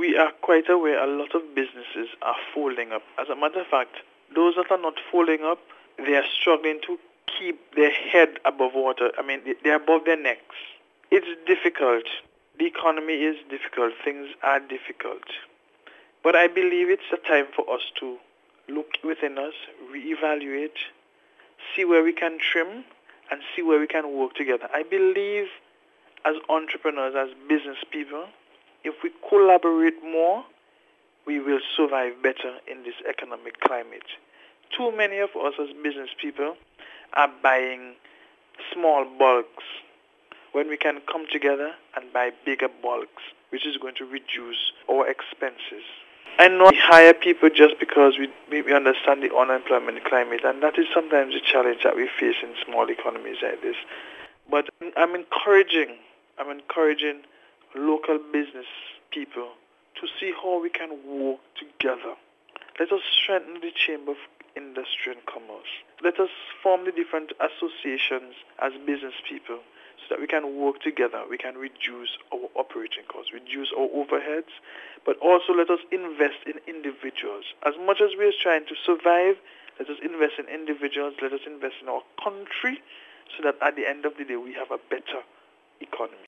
we are quite aware a lot of businesses are folding up. As a matter of fact, those that are not folding up, they are struggling to keep their head above water. I mean, they're above their necks. It's difficult. The economy is difficult. Things are difficult. But I believe it's a time for us to look within us, reevaluate, see where we can trim, and see where we can work together. I believe as entrepreneurs, as business people, if we collaborate more, we will survive better in this economic climate. Too many of us as business people are buying small bulks when we can come together and buy bigger bulks, which is going to reduce our expenses. I know we hire people just because we understand the unemployment climate, and that is sometimes a challenge that we face in small economies like this. But I'm encouraging local business people to see how we can work together. Let us strengthen the Chamber of Industry and Commerce. Let us form the different associations as business people so that we can work together. We can reduce our operating costs, reduce our overheads, but also let us invest in individuals. As much as we are trying to survive, let us invest in individuals, let us invest in our country so that at the end of the day we have a better economy.